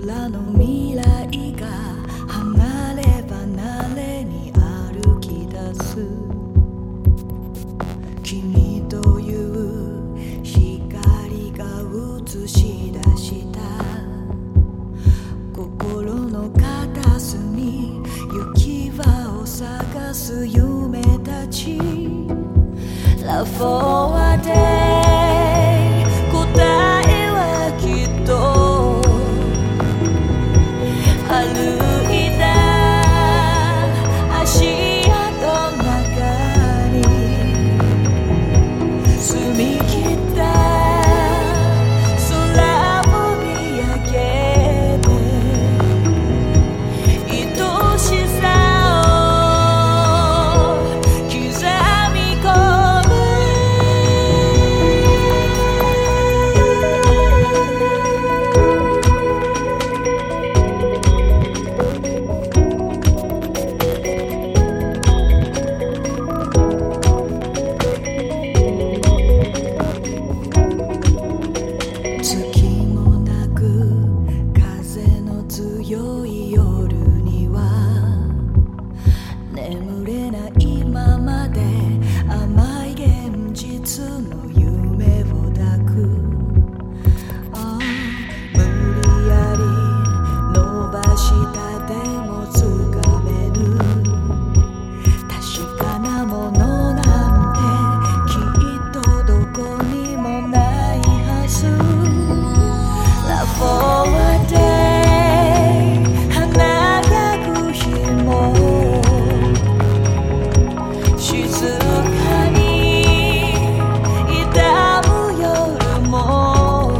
らの未来が離れ離れに歩き出す君という光が映し出した心の片隅行き場を探す夢たち Love for a day 答えはきっと歩いた足跡の中に澄み切った空を見上げて愛しさを刻み込む月もなく風の強い夜には眠れないままで甘い現実の夢を抱く、無理やり伸ばしたでもつかめぬ確かなものなんてきっとどこにもないはずLove for a day 華やぐ日も静かに痛む夜も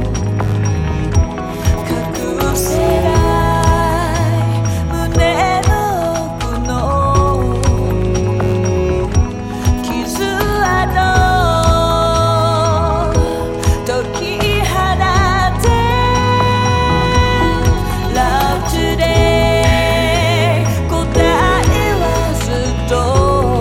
隠せない胸の奥の傷跡解き放て Love today 答えはずっと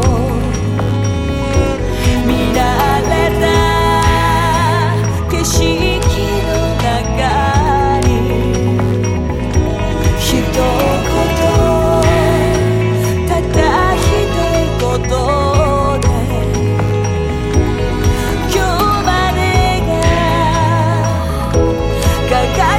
見られた景色の中に一言たった一言で今日までが輝